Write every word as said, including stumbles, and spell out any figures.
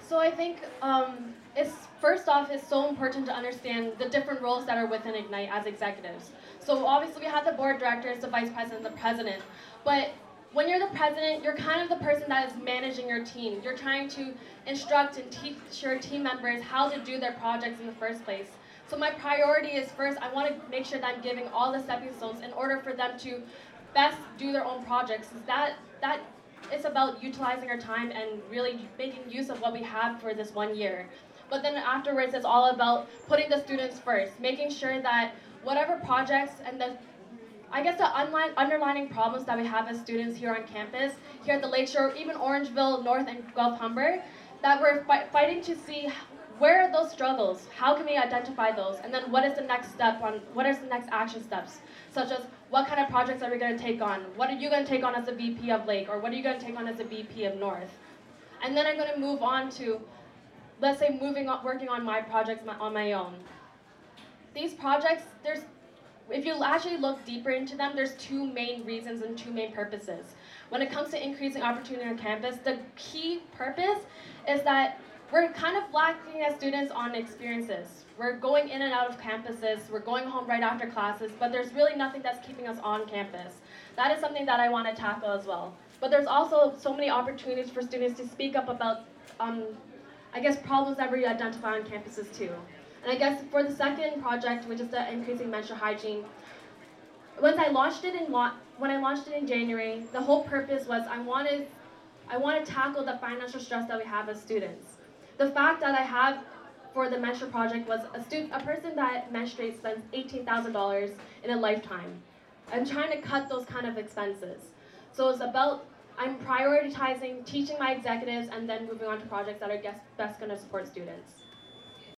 So I think um, it's first off, it's so important to understand the different roles that are within Ignite as executives. So obviously we have the board directors, the vice president, the president, but when you're the president, you're kind of the person that is managing your team. You're trying to instruct and teach your team members how to do their projects in the first place. So my priority is first, I want to make sure that I'm giving all the stepping stones in order for them to best do their own projects. That that it's about utilizing our time and really making use of what we have for this one year. But then afterwards, it's all about putting the students first, making sure that whatever projects and the I guess the unline, underlining problems that we have as students here on campus, here at the Lakeshore, even Orangeville, North, and Guelph Humber, that we're fi fighting to see where are those struggles, how can we identify those, and then what is the next step on, what is the next action steps, such as what kind of projects are we going to take on, what are you going to take on as a V P of Lake, or what are you going to take on as a V P of North. And then I'm going to move on to, let's say, moving on, working on my projects on my own. These projects, there's if you actually look deeper into them, there's two main reasons and two main purposes. When it comes to increasing opportunity on campus, the key purpose is that we're kind of lacking as students on experiences. We're going in and out of campuses, we're going home right after classes, but there's really nothing that's keeping us on campus. That is something that I want to tackle as well. But there's also so many opportunities for students to speak up about, um, I guess, problems that we identify on campuses too. And I guess for the second project, which is the increasing menstrual hygiene, once I launched it in when I launched it in January, the whole purpose was I wanted I want to tackle the financial stress that we have as students. The fact that I have for the menstrual project was a student, a person that menstruates spends eighteen thousand dollars in a lifetime. I'm trying to cut those kind of expenses. So it's about I'm prioritizing teaching my executives and then moving on to projects that are best going to support students.